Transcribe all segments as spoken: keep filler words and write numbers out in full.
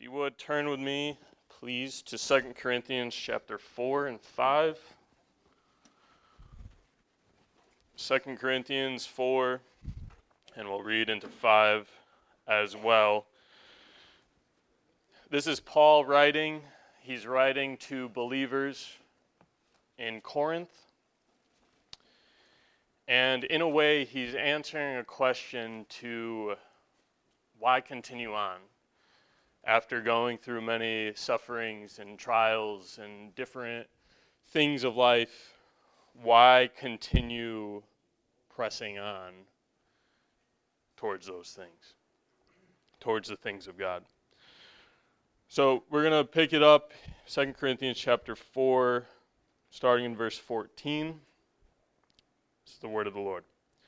you would, turn with me, please, to Second Corinthians chapter four and five. Second Corinthians four, and we'll read into five as well. This is Paul writing. He's writing to believers in Corinth. And in a way, he's answering a question to why continue on? After going through many sufferings and trials and different things of life, why continue pressing on towards those things, towards the things of God? So we're going to pick it up, Second Corinthians chapter four, starting in verse fourteen. It's the word of the Lord.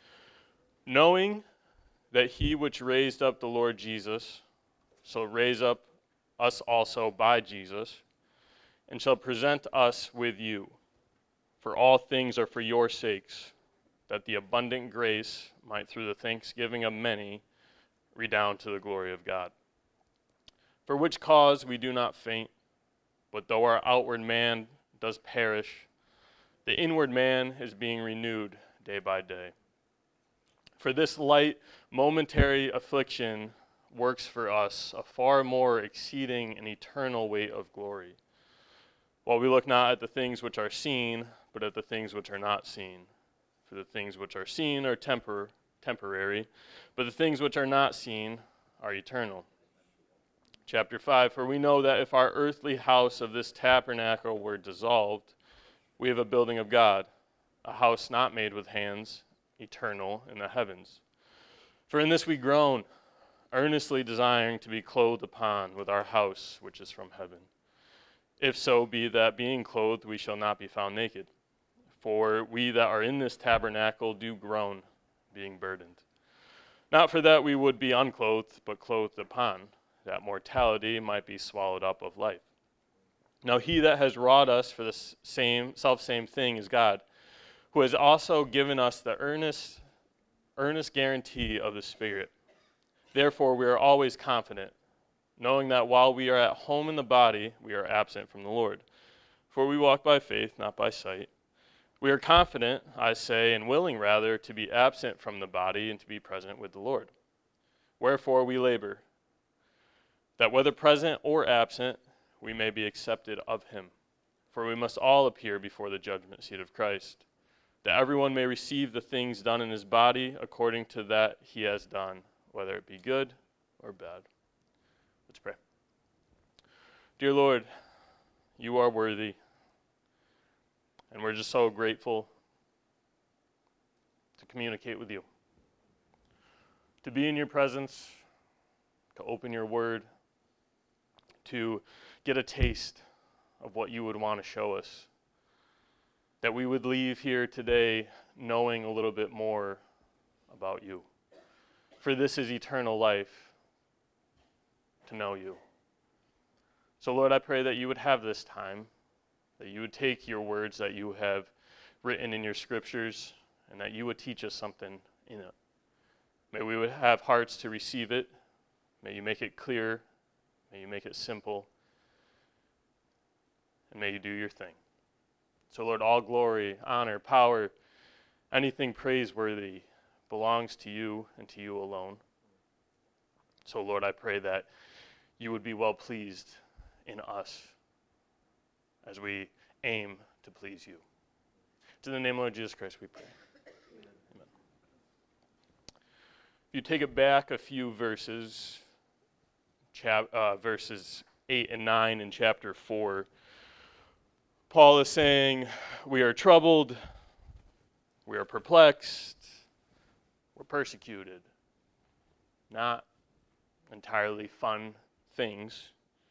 Knowing that he which raised up the Lord Jesus shall raise up us also by Jesus, and shall present us with you. For all things are for your sakes, that the abundant grace might through the thanksgiving of many redound to the glory of God. For which cause we do not faint, but though our outward man does perish, the inward man is being renewed day by day. For this light momentary affliction works for us a far more exceeding and eternal weight of glory, while we look not at the things which are seen, but at the things which are not seen. For the things which are seen are tempor- temporary, but the things which are not seen are eternal. Chapter five, for we know that if our earthly house of this tabernacle were dissolved, we have a building of God, a house not made with hands, eternal in the heavens. For in this we groan, earnestly desiring to be clothed upon with our house which is from heaven. If so be that being clothed we shall not be found naked. For we that are in this tabernacle do groan, being burdened. Not for that we would be unclothed, but clothed upon, that mortality might be swallowed up of life. Now he that has wrought us for the same self-same thing is God, who has also given us the earnest, earnest guarantee of the Spirit. Therefore, we are always confident, knowing that while we are at home in the body, we are absent from the Lord. For we walk by faith, not by sight. We are confident, I say, and willing rather, to be absent from the body and to be present with the Lord. Wherefore we labor, that whether present or absent, we may be accepted of him. For we must all appear before the judgment seat of Christ, that everyone may receive the things done in his body according to that he has done, whether it be good or bad. Let's pray. Dear Lord, you are worthy, and we're just so grateful to communicate with you, to be in your presence, to open your word, to get a taste of what you would want to show us, that we would leave here today knowing a little bit more about you. For this is eternal life, to know you. So Lord, I pray that you would have this time, that you would take your words that you have written in your scriptures, and that you would teach us something in it. May we would have hearts to receive it. May you make it clear. May you make it simple. And may you do your thing. So Lord, all glory, honor, power, anything praiseworthy belongs to you and to you alone. So Lord, I pray that you would be well pleased in us as we aim to please you. In the name of Lord Jesus Christ we pray. Amen. If you take it back a few verses, chap, uh, verses eight and nine in chapter four, Paul is saying, we are troubled, we are perplexed, we're persecuted. Not entirely fun things.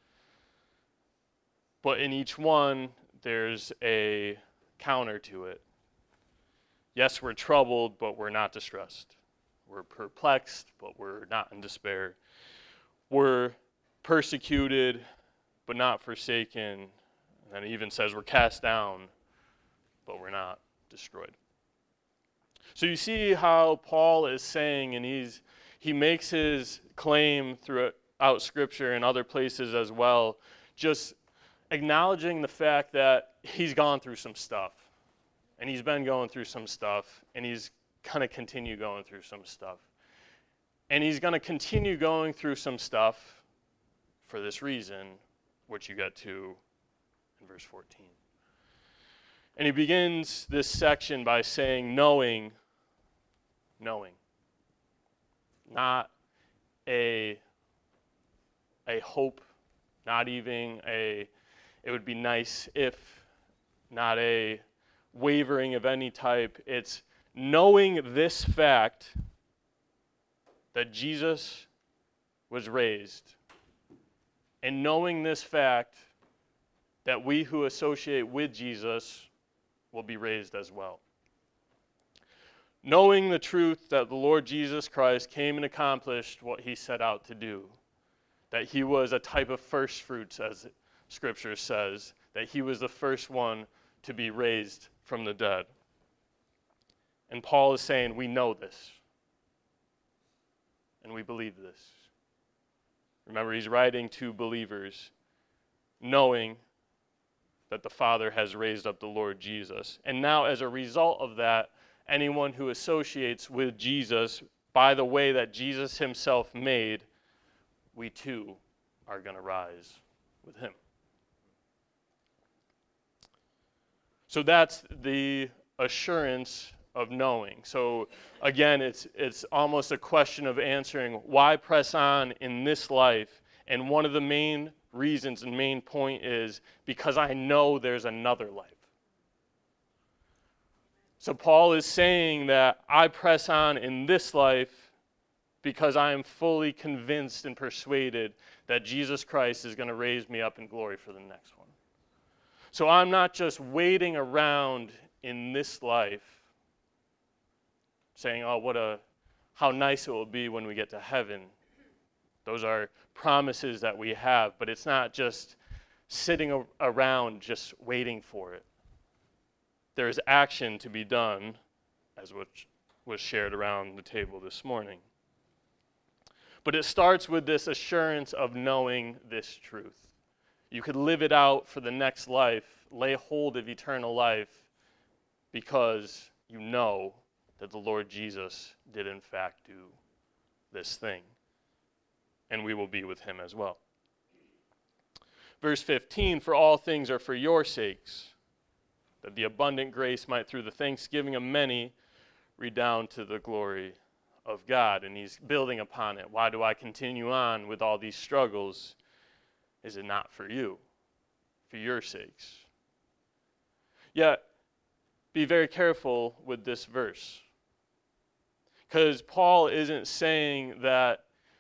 But in each one, there's a counter to it. Yes, we're troubled, but we're not distressed. We're perplexed, but we're not in despair. We're persecuted, but not forsaken. And then it even says we're cast down, but we're not destroyed. So you see how Paul is saying, and he's he makes his claim through throughout Scripture and other places as well, just acknowledging the fact that he's gone through some stuff, and he's been going through some stuff, and he's going to continue going through some stuff. And he's going to continue going through some stuff for this reason, which you get to in verse fourteen. And he begins this section by saying, knowing, knowing. Not a, a hope, not even a, it would be nice if, not a wavering of any type. It's knowing this fact that Jesus was raised, and knowing this fact that we who associate with Jesus will be raised as well. Knowing the truth that the Lord Jesus Christ came and accomplished what he set out to do, that he was a type of first fruits, as Scripture says, that he was the first one to be raised from the dead. And Paul is saying, we know this, and we believe this. Remember, he's writing to believers, knowing that the Father has raised up the Lord Jesus. And now, as a result of that, anyone who associates with Jesus by the way that Jesus himself made, we too are going to rise with him. So that's the assurance of knowing. So again, it's it's almost a question of answering why press on in this life. And one of the main reasons and main point is because I know there's another life. So Paul is saying that I press on in this life because I am fully convinced and persuaded that Jesus Christ is going to raise me up in glory for the next one. So I'm not just waiting around in this life saying, oh, what a, how nice it will be when we get to heaven. Those are promises that we have, but it's not just sitting around just waiting for it. There's action to be done, as which was shared around the table this morning. But it starts with this assurance of knowing this truth. You could live it out for the next life, lay hold of eternal life, because you know that the Lord Jesus did in fact do this thing. And we will be with him as well. Verse fifteen, for all things are for your sakes, that the abundant grace might through the thanksgiving of many redound to the glory of God. And he's building upon it. Why do I continue on with all these struggles? Is it not for you? For your sakes. Yet, be very careful with this verse. Because Paul isn't saying that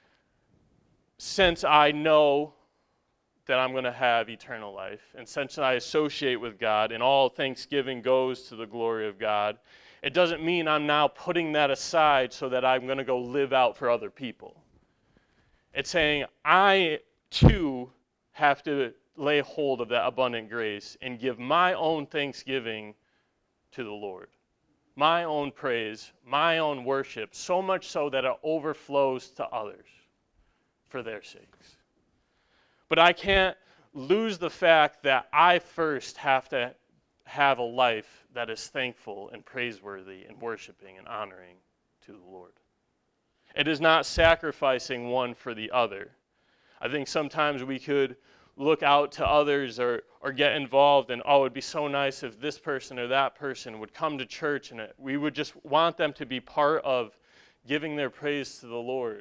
since I know that I'm going to have eternal life, and since I associate with God, and all thanksgiving goes to the glory of God, it doesn't mean I'm now putting that aside so that I'm going to go live out for other people. It's saying I, too, have to lay hold of that abundant grace and give my own thanksgiving to the Lord. My own praise, my own worship, so much so that it overflows to others for their sakes. But I can't lose the fact that I first have to have a life that is thankful and praiseworthy and worshiping and honoring to the Lord. It is not sacrificing one for the other. I think sometimes we could look out to others or, or get involved and, oh, it'd be so nice if this person or that person would come to church, and it, we would just want them to be part of giving their praise to the Lord.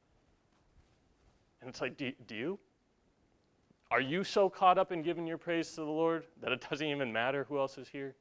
And it's like, do, do you? Are you so caught up in giving your praise to the Lord that it doesn't even matter who else is here?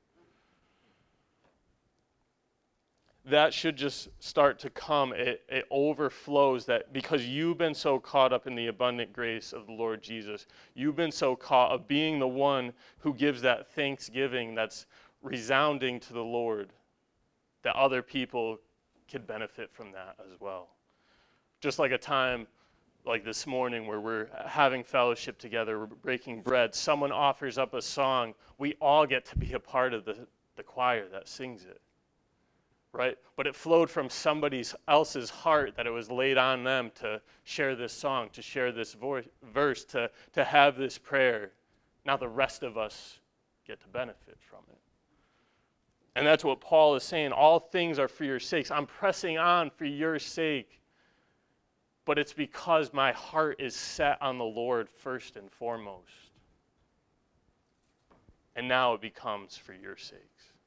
That should just start to come. It, it overflows that because you've been so caught up in the abundant grace of the Lord Jesus. You've been so caught up being the one who gives that thanksgiving that's resounding to the Lord, that other people could benefit from that as well. Just like a time like this morning where we're having fellowship together, we're breaking bread, someone offers up a song, we all get to be a part of the, the choir that sings it. right? But it flowed from somebody else's heart that it was laid on them to share this song, to share this vo- verse, to, to have this prayer. Now the rest of us get to benefit from it. And that's what Paul is saying. All things are for your sakes. I'm pressing on for your sake. But it's because my heart is set on the Lord first and foremost. And now it becomes for your sakes.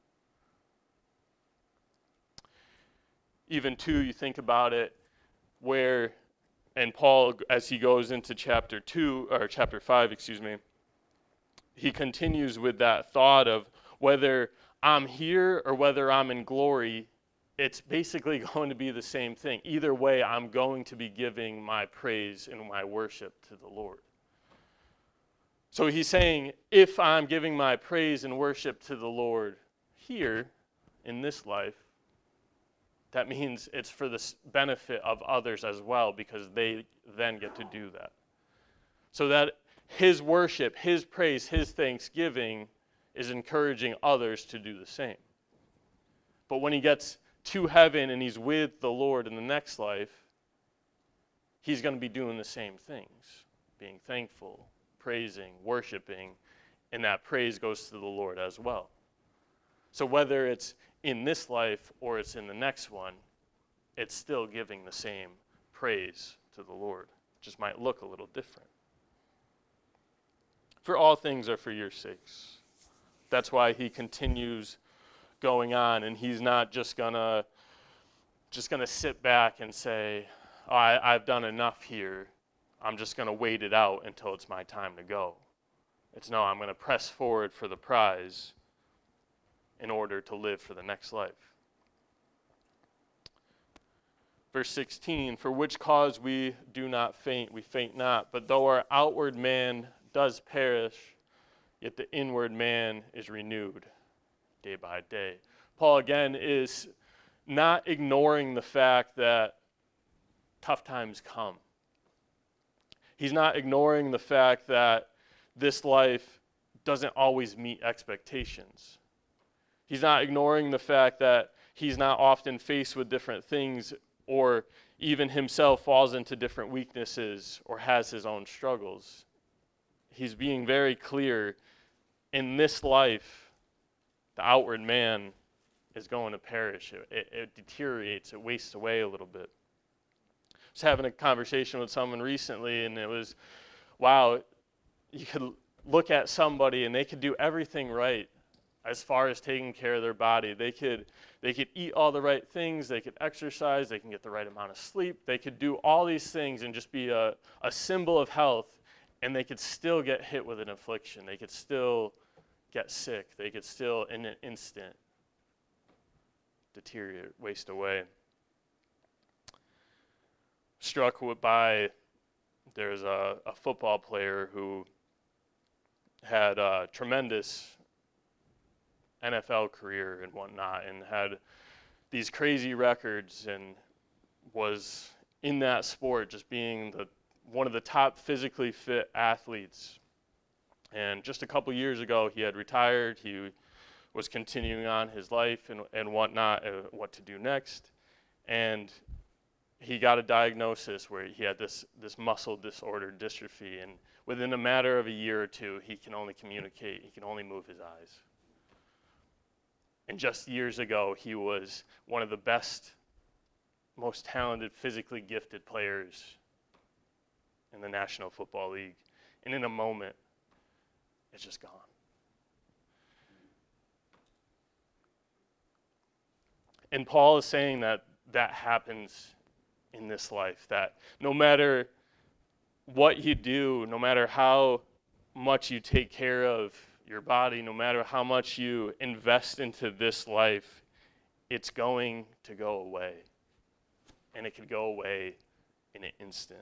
Even too, you think about it, where, and Paul, as he goes into chapter two, or chapter five, excuse me, he continues with that thought of whether I'm here or whether I'm in glory, it's basically going to be the same thing. Either way, I'm going to be giving my praise and my worship to the Lord. So he's saying, if I'm giving my praise and worship to the Lord here in this life, that means it's for the benefit of others as well, because they then get to do that. So that his worship, his praise, his thanksgiving is encouraging others to do the same. But when he gets to heaven and he's with the Lord in the next life, he's going to be doing the same things, being thankful, praising, worshiping, and that praise goes to the Lord as well. So whether it's in this life or it's in the next one, it's still giving the same praise to the Lord. It just might look a little different. For all things are for your sakes. That's why he continues going on, and he's not just gonna just gonna sit back and say, oh, I, I've done enough here. I'm just gonna wait it out until it's my time to go. It's no, I'm gonna press forward for the prize in order to live for the next life. Verse sixteen, for which cause we do not faint, we faint not, but though our outward man does perish, yet the inward man is renewed day by day. Paul again is not ignoring the fact that tough times come. He's not ignoring the fact that this life doesn't always meet expectations. He's not ignoring the fact that he's not often faced with different things, or even himself falls into different weaknesses or has his own struggles. He's being very clear, in this life, the outward man is going to perish. It, it, it deteriorates, it wastes away a little bit. I was having a conversation with someone recently, and it was, wow, you could look at somebody and they could do everything right as far as taking care of their body. They could they could eat all the right things, they could exercise, they can get the right amount of sleep, they could do all these things and just be a, a symbol of health, and they could still get hit with an affliction. They could still get sick. They could still, in an instant, deteriorate, waste away. Struck by, there's a, a football player who had a tremendous N F L career and whatnot, and had these crazy records, and was in that sport just being the one of the top physically fit athletes. And just a couple years ago, he had retired. He was continuing on his life and, and whatnot, uh, what to do next. And he got a diagnosis where he had this, this muscle disorder, dystrophy. And within a matter of a year or two, he can only communicate. He can only move his eyes. And just years ago, he was one of the best, most talented, physically gifted players in the National Football League. And in a moment, it's just gone. And Paul is saying that that happens in this life, that no matter what you do, no matter how much you take care of your body, no matter how much you invest into this life, it's going to go away. And it could go away in an instant.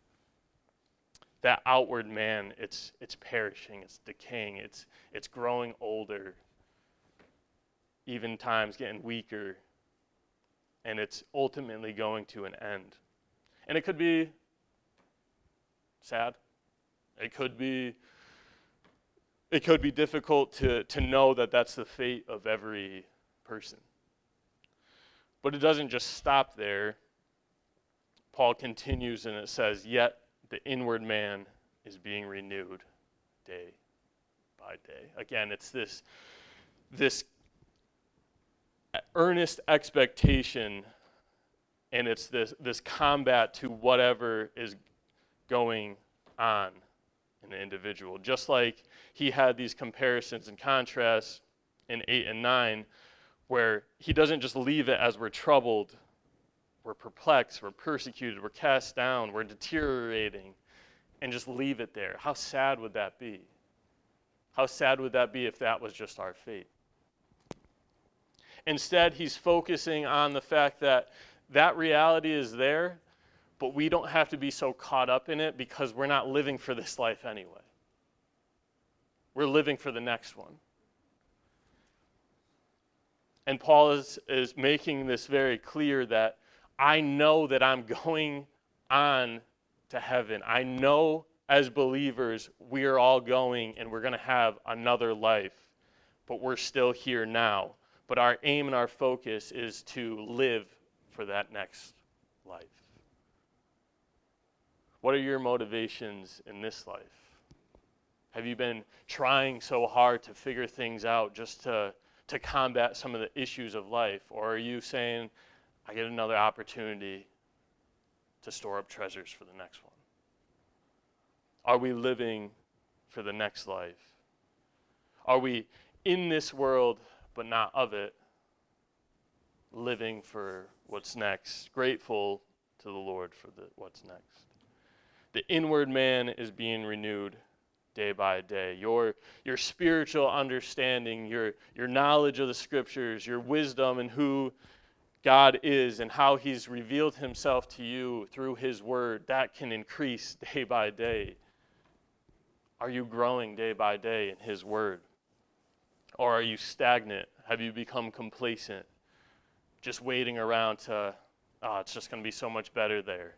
That outward man, it's it's perishing, it's decaying, it's it's growing older, even times getting weaker, and it's ultimately going to an end. And it could be sad. It could be it could be difficult to to know that that's the fate of every person. But it doesn't just stop there. Paul continues and it says, yet the inward man is being renewed day by day. Again, it's this, this earnest expectation, and it's this, this combat to whatever is going on in the individual. Just like he had these comparisons and contrasts in eight and nine, where he doesn't just leave it as we're troubled, we're perplexed, we're persecuted, we're cast down, we're deteriorating, and just leave it there. How sad would that be? How sad would that be if that was just our fate? Instead, he's focusing on the fact that that reality is there, but we don't have to be so caught up in it because we're not living for this life anyway. We're living for the next one. And Paul is, is making this very clear that I know that I'm going on to heaven. I know as believers we are all going and we're going to have another life, but we're still here now. But our aim and our focus is to live for that next life. What are your motivations in this life? Have you been trying so hard to figure things out just to to combat some of the issues of life? Or are you saying, I get another opportunity to store up treasures for the next one? Are we living for the next life? Are we in this world but not of it, living for what's next, grateful to the Lord for the what's next? The inward man is being renewed day by day. Your, your spiritual understanding, your, your knowledge of the scriptures, your wisdom and who God is and how he's revealed himself to you through his word, that can increase day by day. Are you growing day by day in his word? Or are you stagnant? Have you become complacent? Just waiting around to, oh, it's just going to be so much better there.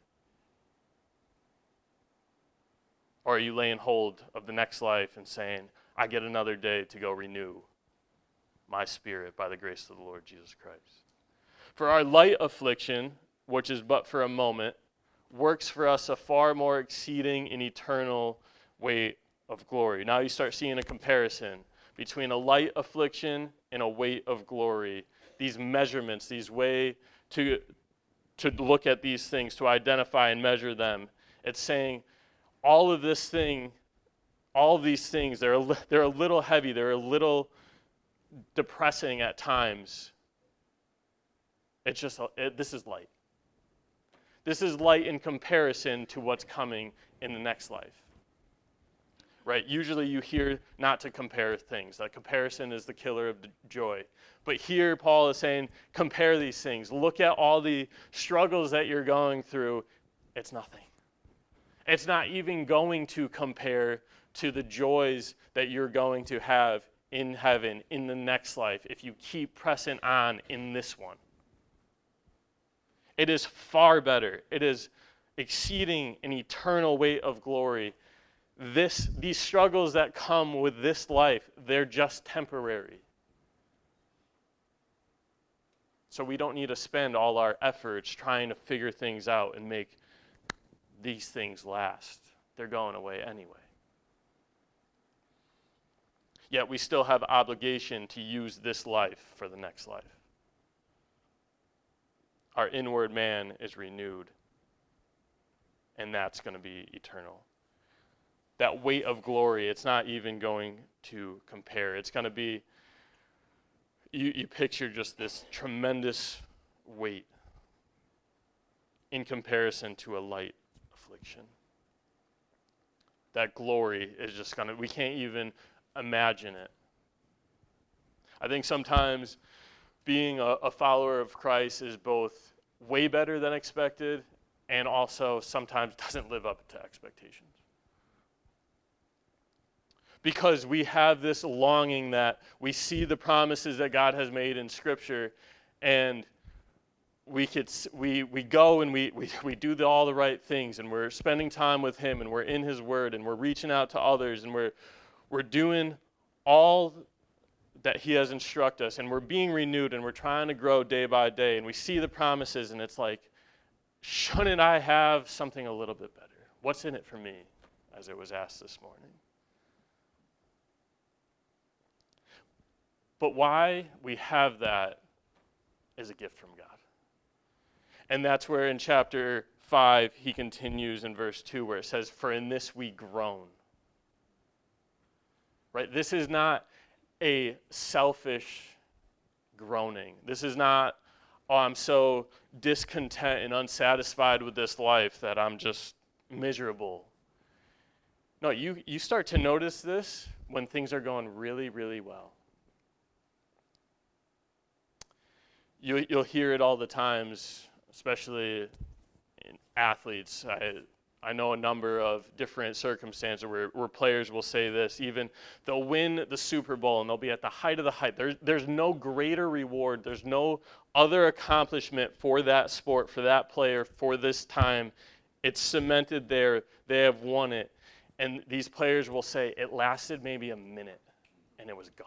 Or are you laying hold of the next life and saying, I get another day to go renew my spirit by the grace of the Lord Jesus Christ? For our light affliction, which is but for a moment, works for us a far more exceeding and eternal weight of glory. Now you start seeing a comparison between a light affliction and a weight of glory. These measurements, these way to, to look at these things, to identify and measure them. It's saying, all of this thing, all of these things, they're a, they're a little heavy, they're a little depressing at times. It's just, it, this is light. This is light in comparison to what's coming in the next life. Right? Usually you hear not to compare things. That comparison is the killer of joy. But here Paul is saying, compare these things. Look at all the struggles that you're going through. It's nothing. It's not even going to compare to the joys that you're going to have in heaven, in the next life, if you keep pressing on in this one. It is far better. It is exceeding an eternal weight of glory. This, these struggles that come with this life, they're just temporary. So we don't need to spend all our efforts trying to figure things out and make these things last. They're going away anyway. Yet we still have obligation to use this life for the next life. Our inward man is renewed, and that's going to be eternal. That weight of glory, it's not even going to compare. It's going to be, you, you picture just this tremendous weight in comparison to a light affliction. That glory is just going to, we can't even imagine it. I think sometimes being a, a follower of Christ is both way better than expected and also sometimes doesn't live up to expectations. Because we have this longing that we see the promises that God has made in Scripture, and we could we we go and we we, we do the, all the right things, and we're spending time with Him, and we're in His Word, and we're reaching out to others, and we're we're doing all that he has instructed us, and we're being renewed, and we're trying to grow day by day, and we see the promises, and it's like, shouldn't I have something a little bit better? What's in it for me, as it was asked this morning? But why we have that is a gift from God. And that's where in chapter five, he continues in verse two, where it says, for in this we groan. Right? This is not a selfish groaning. This is not, oh, I'm so discontent and unsatisfied with this life that I'm just miserable. No, you, you start to notice this when things are going really, really well. You, you'll hear it all the times, especially in athletes. I, I know a number of different circumstances where, where players will say this. Even they'll win the Super Bowl and they'll be at the height of the height. There, there's no greater reward. There's no other accomplishment for that sport, for that player, for this time. It's cemented there. They have won it. And these players will say, it lasted maybe a minute and it was gone.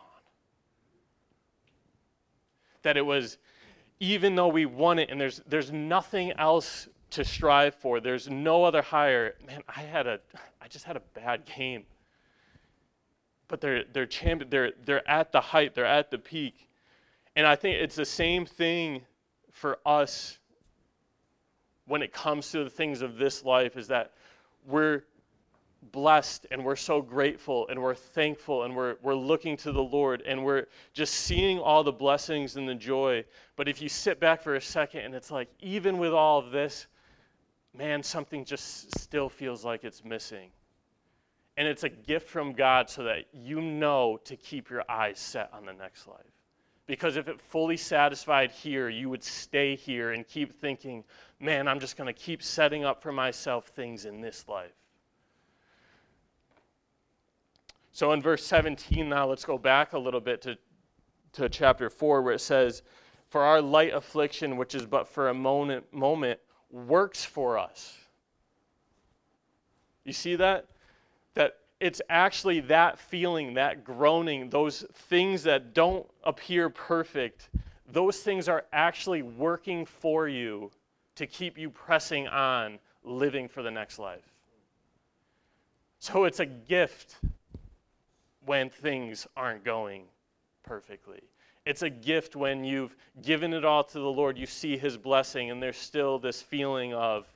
That it was, even though we won it and there's there's nothing else to strive for, there's no other higher. Man, I had a, I just had a bad game. But they're they're champion. They're they're at the height. They're at the peak, and I think it's the same thing for us when it comes to the things of this life. Is that we're blessed and we're so grateful and we're thankful and we're we're looking to the Lord and we're just seeing all the blessings and the joy. But if you sit back for a second and it's like, even with all of this, man, something just still feels like it's missing. And it's a gift from God so that you know to keep your eyes set on the next life. Because if it fully satisfied here, you would stay here and keep thinking, man, I'm just going to keep setting up for myself things in this life. So in verse seventeen now, let's go back a little bit to, to chapter four, where it says, for our light affliction, which is but for a moment, moment, works for us. You see that? That it's actually that feeling, that groaning, those things that don't appear perfect, those things are actually working for you to keep you pressing on, living for the next life. So it's a gift when things aren't going perfectly. It's a gift when you've given it all to the Lord, you see his blessing, and there's still this feeling of,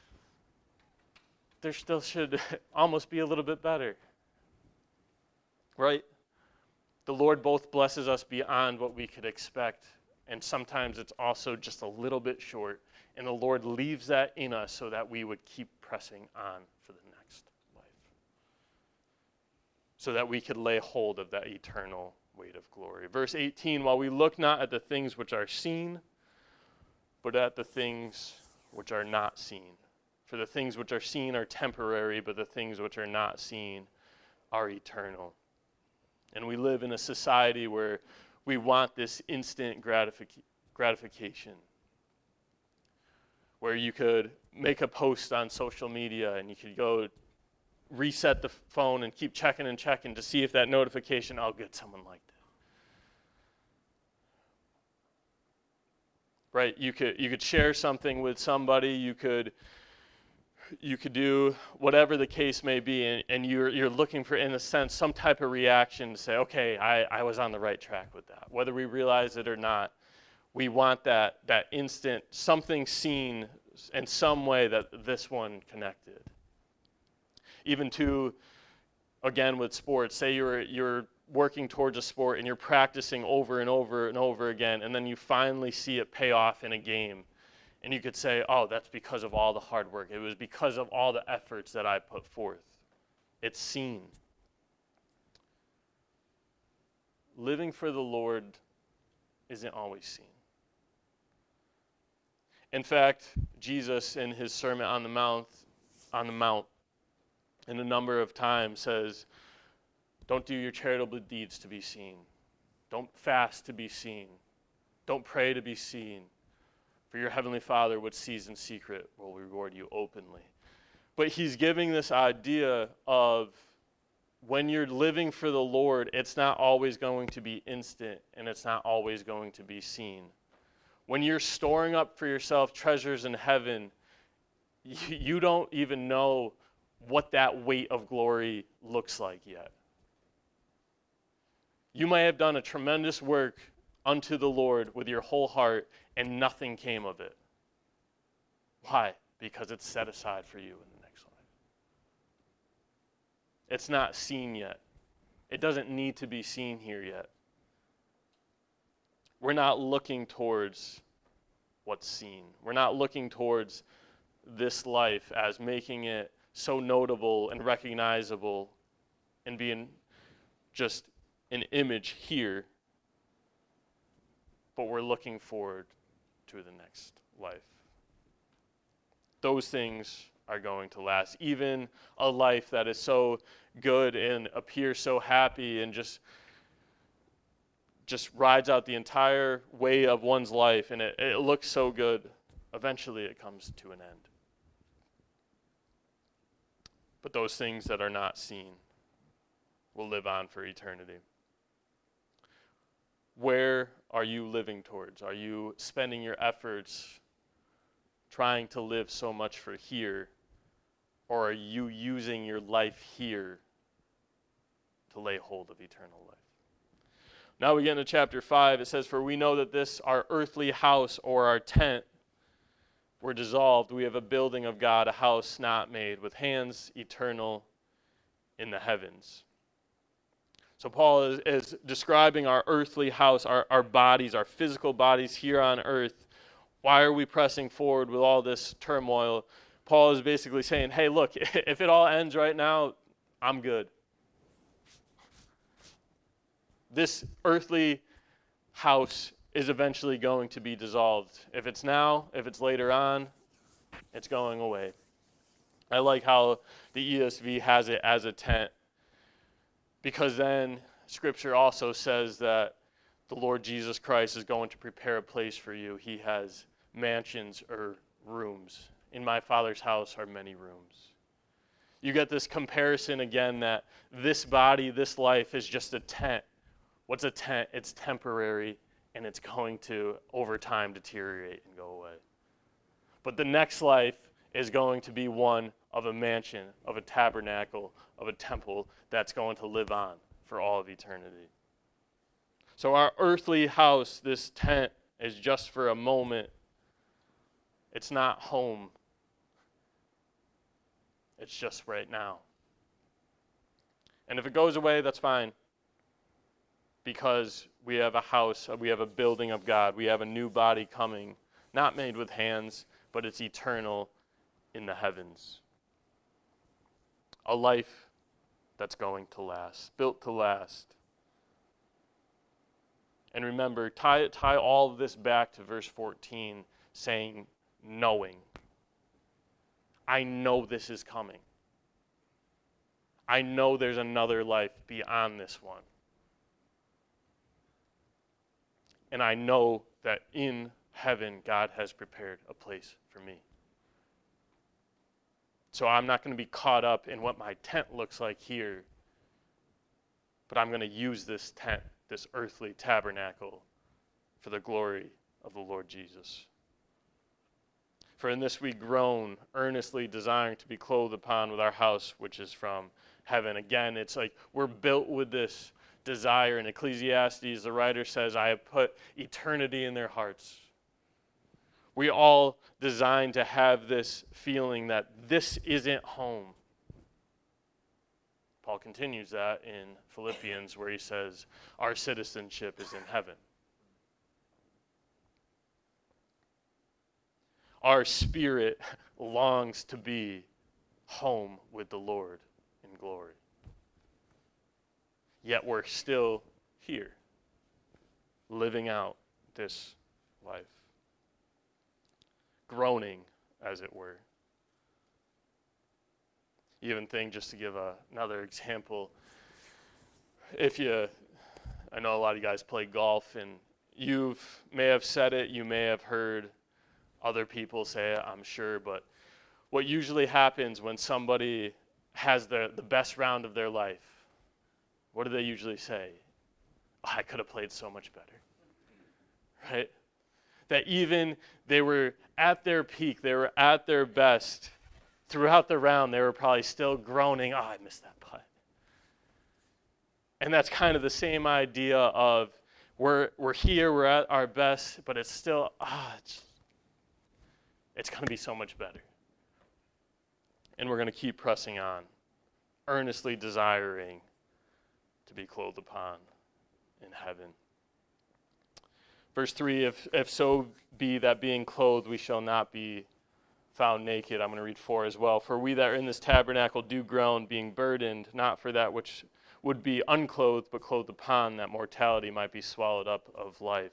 there still should almost be a little bit better. Right? The Lord both blesses us beyond what we could expect, and sometimes it's also just a little bit short, and the Lord leaves that in us so that we would keep pressing on for the next life. So that we could lay hold of that eternal weight of glory. Verse eighteen, while we look not at the things which are seen, but at the things which are not seen. For the things which are seen are temporary, but the things which are not seen are eternal. And we live in a society where we want this instant gratific- gratification. Where you could make a post on social media and you could go reset the phone and keep checking and checking to see if that notification, oh good, someone liked it. Right? You could you could share something with somebody, you could you could do whatever the case may be, and, and you're you're looking for, in a sense, some type of reaction to say, okay, I, I was on the right track with that. Whether we realize it or not, we want that that instant, something seen in some way that this one connected. Even to, again, with sports, say you're you're working towards a sport and you're practicing over and over and over again, and then you finally see it pay off in a game. And you could say, oh, that's because of all the hard work. It was because of all the efforts that I put forth. It's seen. Living for the Lord isn't always seen. In fact, Jesus in his Sermon on the Mount, on the Mount, in a number of times says, don't do your charitable deeds to be seen. Don't fast to be seen. Don't pray to be seen. For your heavenly Father, which sees in secret, will reward you openly. But he's giving this idea of when you're living for the Lord, it's not always going to be instant, and it's not always going to be seen. When you're storing up for yourself treasures in heaven, you, you don't even know what that weight of glory looks like yet. You may have done a tremendous work unto the Lord with your whole heart, and nothing came of it. Why? Because it's set aside for you in the next life. It's not seen yet. It doesn't need to be seen here yet. We're not looking towards what's seen. We're not looking towards this life as making it so notable and recognizable and being just an image here, but we're looking forward to the next life. Those things are going to last. Even a life that is so good and appears so happy and just just rides out the entire way of one's life, and it, it looks so good, eventually it comes to an end. But those things that are not seen will live on for eternity. Where are you living towards? Are you spending your efforts trying to live so much for here, or are you using your life here to lay hold of eternal life? Now we get into chapter five. It says, "For we know that this, our earthly house or our tent, were dissolved. We have a building of God, a house not made with hands, eternal in the heavens." So Paul is, is describing our earthly house, our, our bodies, our physical bodies here on earth. Why are we pressing forward with all this turmoil? Paul is basically saying, hey, look, if it all ends right now, I'm good. This earthly house is eventually going to be dissolved. If it's now, if it's later on, it's going away. I like how the E S V has it as a tent, because then Scripture also says that the Lord Jesus Christ is going to prepare a place for you. He has mansions or rooms. In my Father's house are many rooms. You get this comparison again that this body, this life is just a tent. What's a tent? It's temporary, and it's going to, over time, deteriorate and go away. But the next life is going to be one of a mansion, of a tabernacle, of a temple that's going to live on for all of eternity. So our earthly house, this tent, is just for a moment. It's not home. It's just right now. And if it goes away, that's fine. Because we have a house, we have a building of God, we have a new body coming, not made with hands, but it's eternal in the heavens. A life that's going to last, built to last. And remember, tie, tie all of this back to verse fourteen, saying, knowing. I know this is coming. I know there's another life beyond this one. And I know that in heaven, God has prepared a place for me. So I'm not going to be caught up in what my tent looks like here, but I'm going to use this tent, this earthly tabernacle, for the glory of the Lord Jesus. For in this we groan, earnestly desiring to be clothed upon with our house, which is from heaven. Again, it's like we're built with this desire. In Ecclesiastes, the writer says, I have put eternity in their hearts. We all designed to have this feeling that this isn't home. Paul continues that in Philippians, where he says, our citizenship is in heaven. Our spirit longs to be home with the Lord in glory. Yet we're still here, living out this life. Groaning, as it were. You even think, just to give a, another example, if you, I know a lot of you guys play golf, and you may have said it, you may have heard other people say it, I'm sure, but what usually happens when somebody has the, the best round of their life, what do they usually say? Oh, I could have played so much better, right? That even they were at their peak, they were at their best. Throughout the round, they were probably still groaning, oh, I missed that putt. And that's kind of the same idea of we're we're here, we're at our best, but it's still, ah, it's, it's going to be so much better. And we're going to keep pressing on, earnestly desiring to be clothed upon in heaven. Verse three, if, if so be that being clothed we shall not be found naked. I'm going to read four as well. For we that are in this tabernacle do groan, being burdened, not for that which would be unclothed, but clothed upon, that mortality might be swallowed up of life.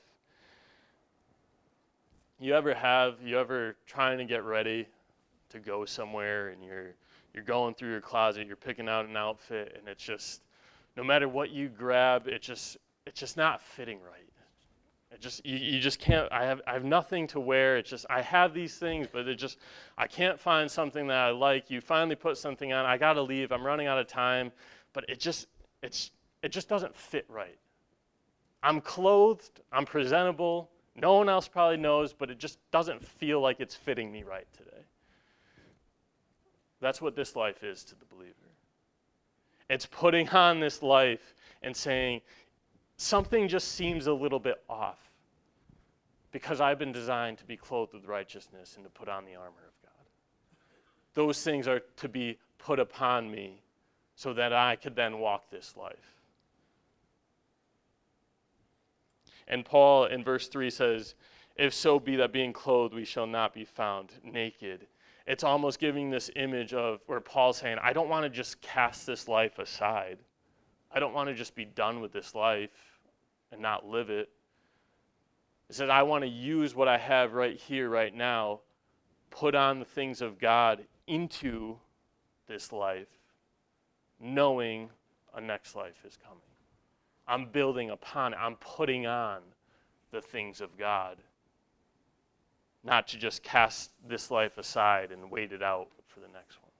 You ever have, you ever trying to get ready to go somewhere, and you're you're going through your closet, you're picking out an outfit, and it's just, no matter what you grab, it just it's just not fitting right. It just you, you just can't. I have I have nothing to wear. It's just I have these things, but it just I can't find something that I like. You finally put something on. I gotta leave. I'm running out of time, but it just it's it just doesn't fit right. I'm clothed. I'm presentable. No one else probably knows, but it just doesn't feel like it's fitting me right today. That's what this life is to the believer. It's putting on this life and saying, something just seems a little bit off because I've been designed to be clothed with righteousness and to put on the armor of God. Those things are to be put upon me so that I could then walk this life. And Paul in verse three says, if so be that being clothed we shall not be found naked. It's almost giving this image of where Paul's saying, I don't want to just cast this life aside. I don't want to just be done with this life and not live it. He said, I want to use what I have right here, right now, put on the things of God into this life, knowing a next life is coming. I'm building upon it. I'm putting on the things of God, not to just cast this life aside and wait it out for the next one.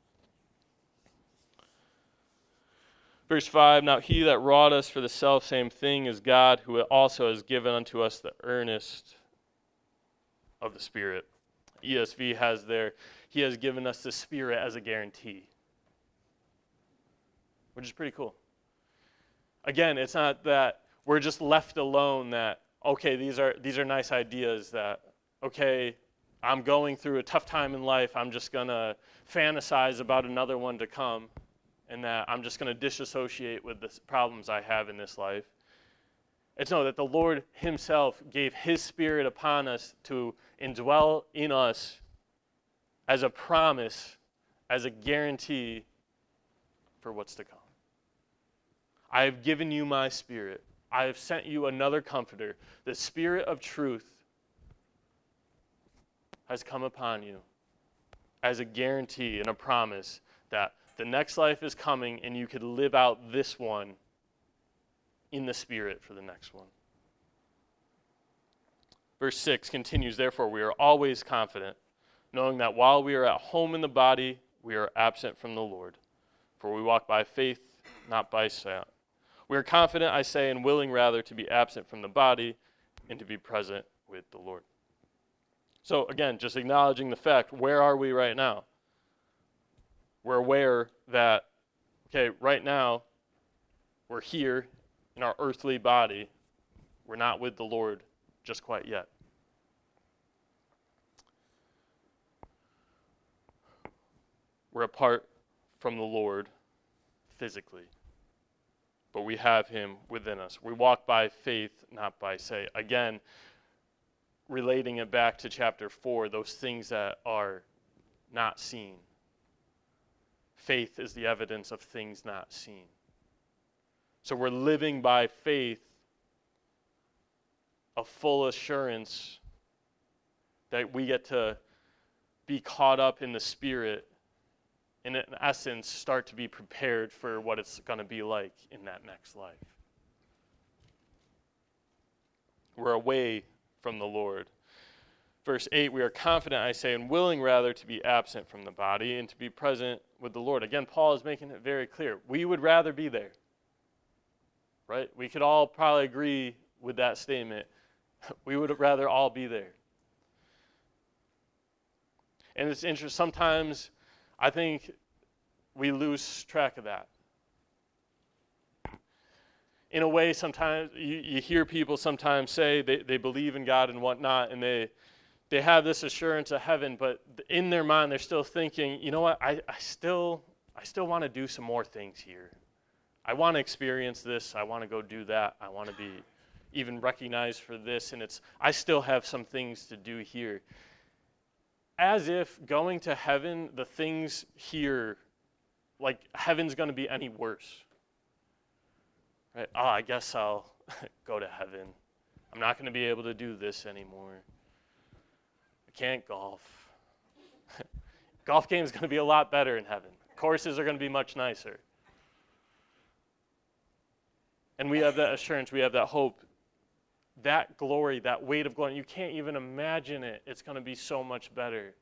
Verse five, now he that wrought us for the selfsame thing is God, who also has given unto us the earnest of the Spirit. E S V has there, he has given us the Spirit as a guarantee, which is pretty cool. Again, it's not that we're just left alone that, okay, these are these are nice ideas that, okay, I'm going through a tough time in life, I'm just going to fantasize about another one to come, and that I'm just going to disassociate with the problems I have in this life. It's no, that the Lord himself gave his Spirit upon us to indwell in us as a promise, as a guarantee for what's to come. I have given you my Spirit. I have sent you another comforter. The Spirit of truth has come upon you as a guarantee and a promise that the next life is coming and you could live out this one in the Spirit for the next one. Verse six continues, therefore we are always confident, knowing that while we are at home in the body, we are absent from the Lord. For we walk by faith, not by sight. We are confident, I say, and willing rather to be absent from the body and to be present with the Lord. So again, just acknowledging the fact, where are we right now? We're aware that, okay, right now, we're here in our earthly body. We're not with the Lord just quite yet. We're apart from the Lord physically, but we have him within us. We walk by faith, not by sight. Again, relating it back to chapter four, those things that are not seen. Faith is the evidence of things not seen. So we're living by faith, a full assurance that we get to be caught up in the Spirit and in essence start to be prepared for what it's going to be like in that next life. We're away from the Lord. Verse eight, we are confident, I say, and willing rather to be absent from the body and to be present with the Lord. Again, Paul is making it very clear. We would rather be there. right? We could all probably agree with that statement. We would rather all be there. And it's interesting, sometimes I think we lose track of that. In a way, sometimes you, you hear people sometimes say they, they believe in God and whatnot, and they they have this assurance of heaven, but in their mind they're still thinking, you know what, I, I still I still want to do some more things here. I want to experience this, I want to go do that, I want to be even recognized for this, and it's I still have some things to do here. As if going to heaven, the things here, like heaven's going to be any worse. Right? Oh, I guess I'll go to heaven. I'm not going to be able to do this anymore. I can't golf. Golf game is going to be a lot better in heaven. Courses are going to be much nicer. And we have that assurance, we have that hope, that glory, that weight of glory. You can't even imagine it. It's going to be so much better.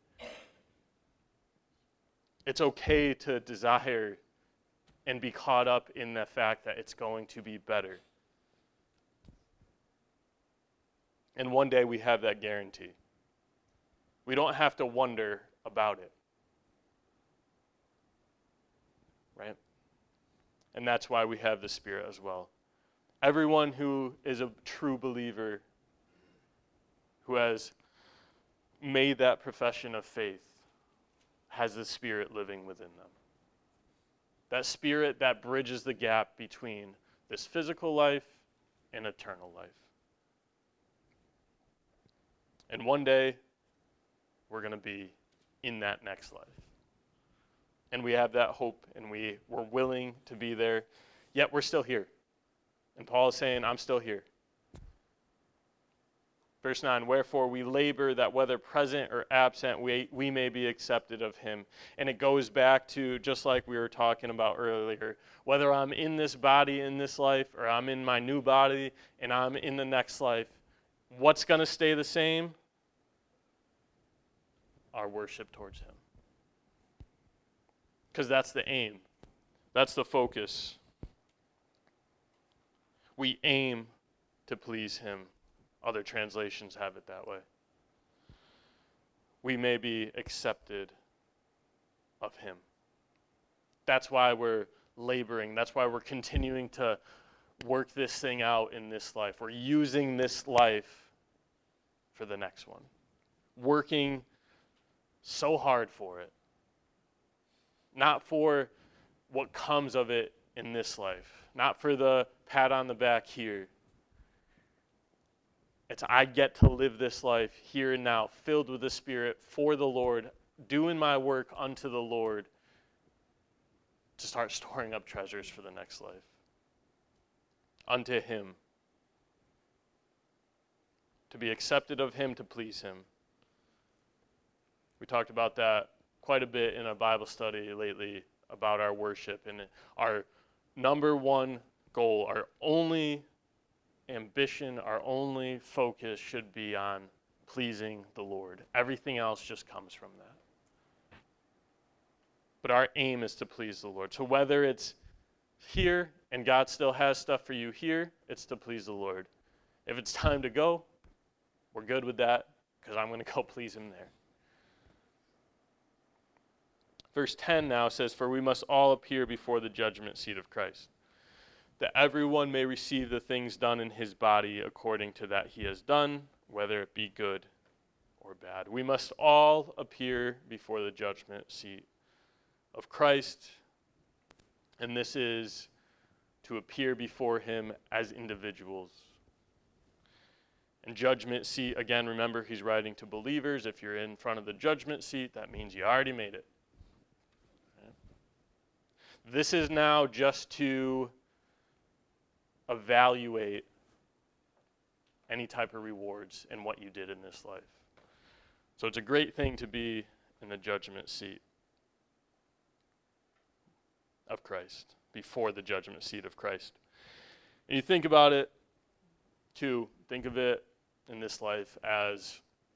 It's okay to desire and be caught up in the fact that it's going to be better. And one day we have that guarantee. We don't have to wonder about it. Right? And that's why we have the Spirit as well. Everyone who is a true believer, who has made that profession of faith, has the Spirit living within them. That Spirit that bridges the gap between this physical life and eternal life. And one day, we're going to be in that next life. And we have that hope, and we, we're willing to be there, yet we're still here. And Paul is saying, I'm still here. Verse nine, wherefore we labor that whether present or absent, we, we may be accepted of him. And it goes back to, just like we were talking about earlier, whether I'm in this body in this life, or I'm in my new body, and I'm in the next life, what's going to stay the same? Our worship towards him. Because that's the aim. That's the focus. We aim to please him. Other translations have it that way. We may be accepted of him. That's why we're laboring. That's why we're continuing to work this thing out in this life. We're using this life for the next one. Working so hard for it. Not for what comes of it in this life. Not for the pat on the back here. It's I get to live this life here and now, filled with the Spirit for the Lord, doing my work unto the Lord to start storing up treasures for the next life. Unto him. To be accepted of him, to please him. We talked about that quite a bit in a Bible study lately about our worship. And our number one goal, our only ambition, our only focus should be on pleasing the Lord. Everything else just comes from that. But our aim is to please the Lord. So whether it's here and God still has stuff for you here, it's to please the Lord. If it's time to go, we're good with that because I'm going to go please him there. Verse ten now says, for we must all appear before the judgment seat of Christ, that everyone may receive the things done in his body according to that he has done, whether it be good or bad. We must all appear before the judgment seat of Christ, and this is to appear before him as individuals. And judgment seat, again, remember he's writing to believers. If you're in front of the judgment seat, that means you already made it. Okay. This is now just to evaluate any type of rewards in what you did in this life. So it's a great thing to be in the judgment seat of Christ, before the judgment seat of Christ. And you think about it, too, think of it in this life as,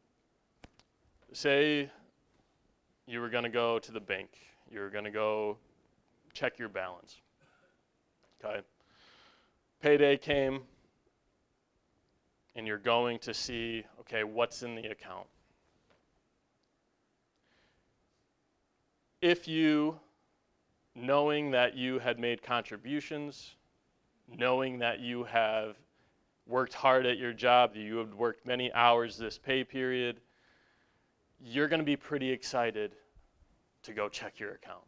say you were going to go to the bank. You were going to go check your balance. Okay? Payday came, and you're going to see, okay, what's in the account. If you, knowing that you had made contributions, knowing that you have worked hard at your job, that you have worked many hours this pay period, you're going to be pretty excited to go check your account.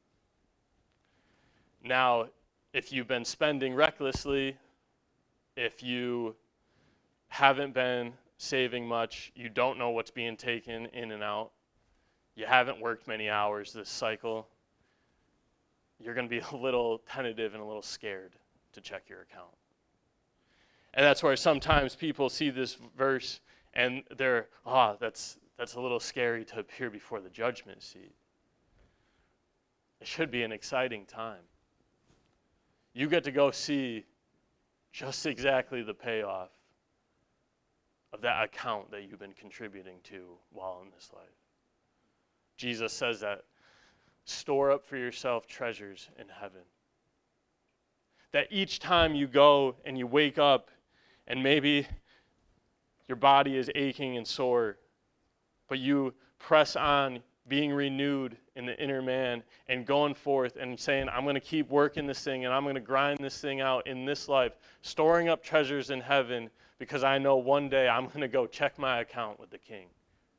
Now, if you've been spending recklessly, if you haven't been saving much, you don't know what's being taken in and out, you haven't worked many hours this cycle, you're going to be a little tentative and a little scared to check your account. And that's where sometimes people see this verse and they're, oh, that's that's a little scary to appear before the judgment seat. It should be an exciting time. You get to go see just exactly the payoff of that account that you've been contributing to while in this life. Jesus says that, store up for yourself treasures in heaven. That each time you go and you wake up and maybe your body is aching and sore, but you press on, being renewed in the inner man and going forth and saying, I'm going to keep working this thing and I'm going to grind this thing out in this life, storing up treasures in heaven because I know one day I'm going to go check my account with the King.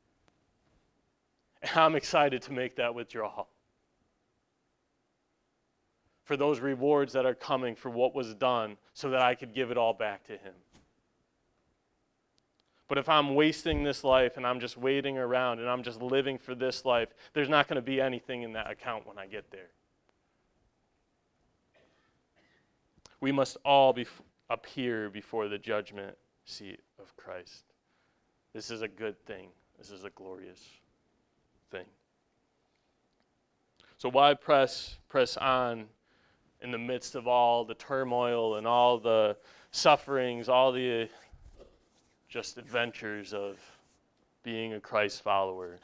And I'm excited to make that withdrawal. For those rewards that are coming for what was done so that I could give it all back to him. But if I'm wasting this life and I'm just waiting around and I'm just living for this life, there's not going to be anything in that account when I get there. We must all be appear before the judgment seat of Christ. This is a good thing. This is a glorious thing. So why press press on in the midst of all the turmoil and all the sufferings, all the just adventures of being a Christ follower?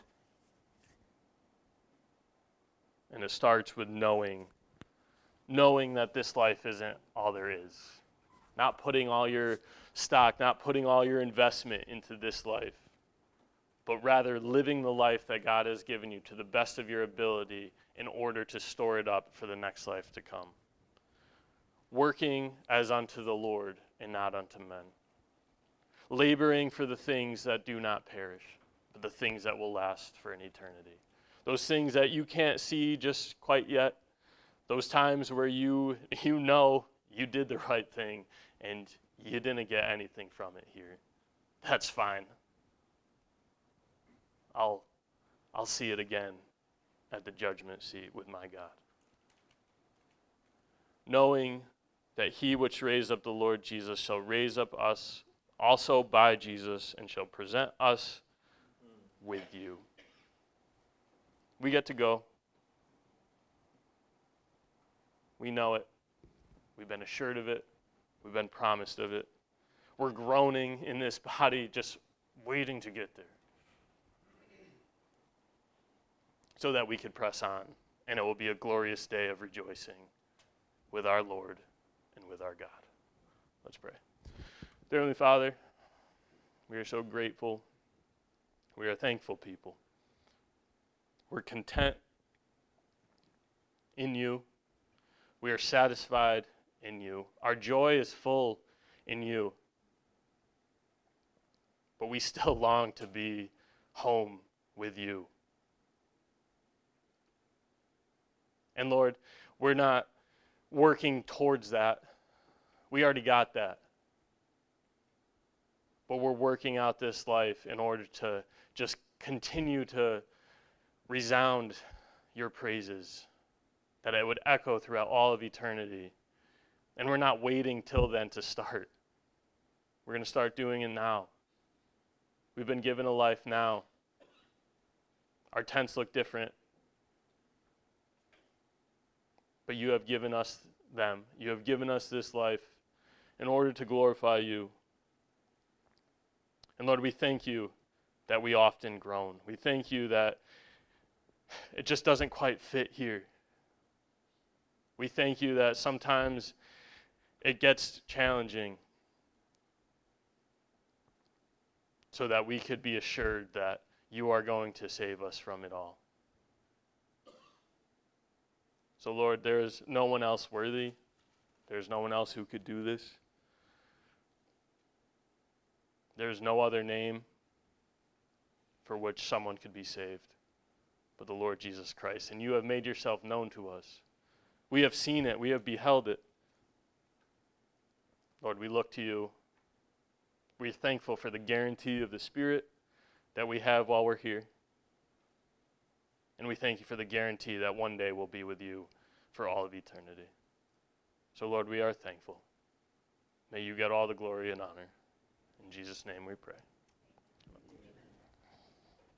And it starts with knowing, knowing that this life isn't all there is. Not putting all your stock, not putting all your investment into this life, but rather living the life that God has given you to the best of your ability in order to store it up for the next life to come. Working as unto the Lord and not unto men. Laboring for the things that do not perish, but the things that will last for an eternity. Those things that you can't see just quite yet. Those times where you you know you did the right thing and you didn't get anything from it here. That's fine. I'll I'll see it again at the judgment seat with my God. Knowing that he which raised up the Lord Jesus shall raise up us also by Jesus and shall present us with you. We get to go. We know it. We've been assured of it. We've been promised of it. We're groaning in this body, just waiting to get there. So that we could press on, and it will be a glorious day of rejoicing with our Lord and with our God. Let's pray. Dear Heavenly Father, we are so grateful. We are thankful people. We're content in you. We are satisfied in you. Our joy is full in you. But we still long to be home with you. And Lord, we're not working towards that. We already got that. But we're working out this life in order to just continue to resound your praises, that it would echo throughout all of eternity. And we're not waiting till then to start. We're going to start doing it now. We've been given a life now. Our tents look different. But you have given us them. You have given us this life in order to glorify you. And Lord, we thank you that we often groan. We thank you that it just doesn't quite fit here. We thank you that sometimes it gets challenging so that we could be assured that you are going to save us from it all. So Lord, there is no one else worthy. There's no one else who could do this. There's no other name for which someone could be saved but the Lord Jesus Christ. And you have made yourself known to us. We have seen it. We have beheld it. Lord, we look to you. We're thankful for the guarantee of the Spirit that we have while we're here. And we thank you for the guarantee that one day we'll be with you for all of eternity. So, Lord, we are thankful. May you get all the glory and honor. In Jesus' name we pray.